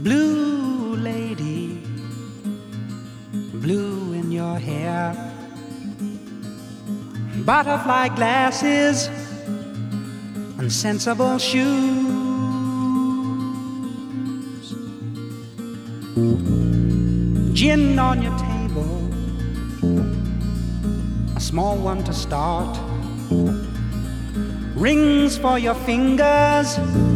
Blue lady, blue in your hair, butterfly glasses and sensible shoes. Gin on your table, a small one to start. Rings for your fingers,